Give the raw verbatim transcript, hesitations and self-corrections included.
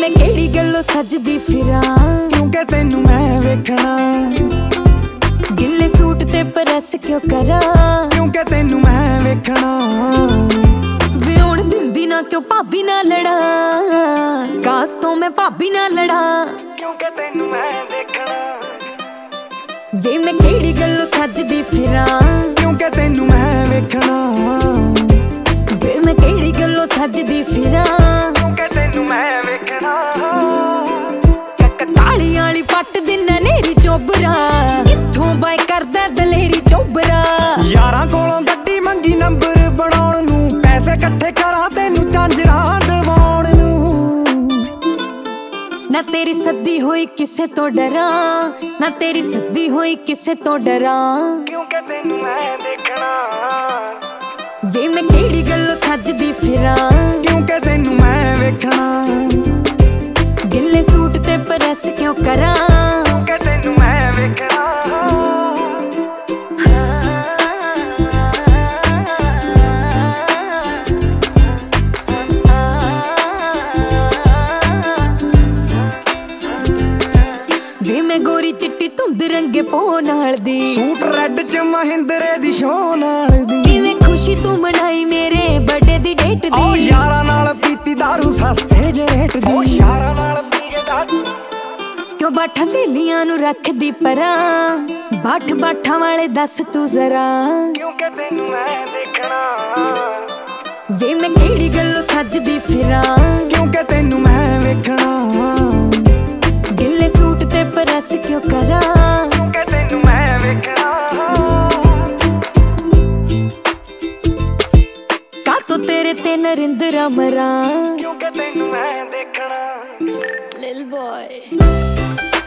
मैं केड़ी गल्लों सजदी फिरां, क्योंकि तेनू मैं वेखना। गिले सूट ते प्रेस क्यों करा, क्योंकि तेनू मैं वेखना। वे हुण दिंदी ना क्यों भाभी ना लड़ा, काश तो मैं भाभी ना लड़ा, क्योंकि तेनू मैं देखना। वे मैं केड़ी गल्लों सजदी फिरां, क्योंकि तेनू मैं वेखना। वे मैं केड़ी गल्लों सजदी फिरां, क्योंकि तेनू मैं वेखना। काली आली पट दिना नेरी चोबरा, कित्थों बाय करदा दलेरी चोबरा। यारां कोलों गड्डी मंगी नंबर बनाउण नूं, पैसे इकट्ठे करा तेनू झांजरां दवाउण नूं। ना तेरी सद्दी होई किसे तो डरा, ना तेरी सद्दी होई किसे तो डरा, क्योंकि तेनू मैं देखना। वे मैं केड़ी गल्लों सजदी फिरां, क्योंकि तेनू मैं वेखना। गिले सूट ते प्रेस क्यों करा, क्योंकि तेनू मैं वेखना। वे मैं गोरी चिट्टी धुंद रंगे पो नाल दी, सूट रेड च महिंद्रे दी शो नाल दी। किवें खुशी तू मनाई मेरे बर्थडे दी डेट दी। ओ यारां नाल पीती दारू सस्ते जे रेट दी। ओ यारां नाल पी के दारू क्यों बाठा सहेलियां नू रखदी परां, बाठ बाठा वाले दस तू जरा, क्योंकि तेनू मैं देखना। वे मैं केड़ी गल्लों सजदी फिरां, क्योंकि तेनू मैं वेखना। गिले सूट ते प्रेस क्यों करा, क्योंकि तेनू मैं वेखना। का तो तेरे ते नरिंदरा मरा, क्योंकि तेनू मैं देखना। लिल बॉय।